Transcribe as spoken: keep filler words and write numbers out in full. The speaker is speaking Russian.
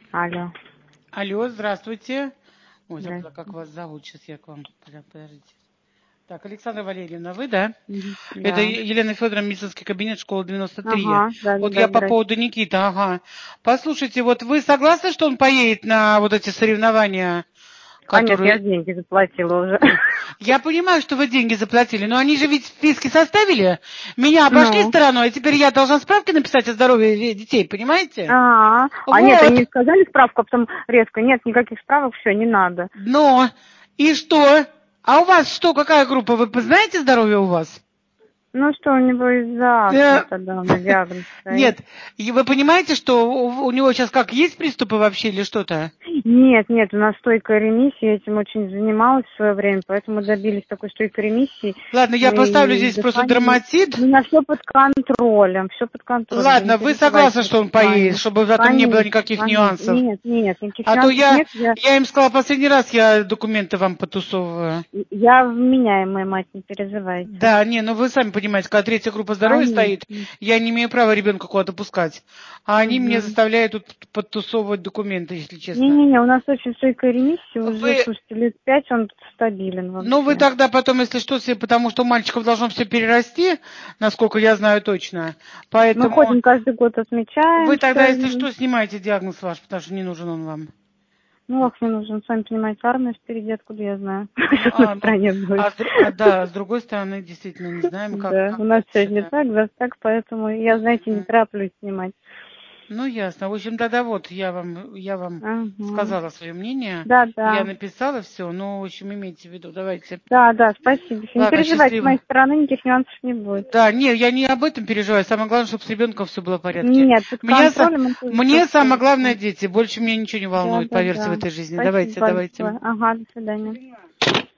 Алло. Алло, здравствуйте. Ой, забыла, Здравствуйте. как вас зовут. Сейчас я к вам... Подождите. Так, Александра Валерьевна, вы, да? Мгм. Это Да. Елена Федоровна, медицинский кабинет, школа девяносто три. Ага, да, да, Вот да, я по здрасте. поводу Никиты, ага. Послушайте, вот вы согласны, что он поедет на вот эти соревнования, А нет, я которые... деньги заплатила уже. Я понимаю, что вы деньги заплатили, но они же ведь списки составили. Меня обошли Ну. стороной, а теперь я должна справки написать о здоровье детей, понимаете? А, а нет, они Вот. не сказали справку, а потом резко, нет, никаких справок, все, не надо. Но, и что? А у вас что, какая группа? Вы знаете здоровье у вас? Ну что, у него из-за астмы Э, тогда на диагноз стоит. Нет, и вы понимаете, что у у него сейчас как, есть приступы вообще или что-то? Нет, нет, у нас стойкая ремиссия, я этим очень занималась в свое время, поэтому добились такой стойкой ремиссии. Ладно, я поставлю И здесь просто дыхание, дерматит. у меня все под контролем, все под контролем, вы не Ладно, вы согласны, переживайте в что он этом поедет, плане. чтобы потом не было Конечно, никаких конечно. нюансов? Нет, нет, никаких А то нюансов я, нет, я, я им сказала, последний раз я документы вам потусовываю. я вменяемая мать, не переживайте. Да, не, ну вы сами понимаете, когда третья группа здоровья стоит, Конечно. я не имею права ребенка куда-то пускать. А они мне Угу. заставляют тут подтусовывать документы, если честно. Не-не-не, у нас очень стойкая ремиссия, уже, Вы, слушайте, лет пять он стабилен ну вы вообще. тогда потом, если что, себе, потому что у мальчиков должно все перерасти, насколько я знаю точно. Мы Поэтому ходим каждый год, вы отмечаем, тогда, если что... что, снимайте диагноз ваш, потому что не нужен он вам. Ну, ах, не нужен, сами понимаете, армия впереди, откуда я знаю, Ну, что на а, ну, стране будет. а, с дру- а, да, с другой стороны, действительно не знаем, как, Да, как у нас дальше, сегодня да. так, завтра так, поэтому я, знаете, не Мгм. тороплюсь снимать. Ну, ясно. В общем, тогда вот я вам, я вам Ага. сказала свое мнение. Да, Я да. написала все, но, в общем, имейте в виду, давайте. Да, да, спасибо. Не Ладно, переживайте, с счастливо. моей стороны никаких нюансов не будет. Да, не, я не об этом переживаю. Самое главное, чтобы с ребенком все было в порядке. Нет, под Меня, са- контролем он тоже мне чувствует. самое главное дети. Больше меня ничего не Да, волнует, да, поверьте, в да. этой жизни. Спасибо Давайте, давайте. большое. Ага, до свидания.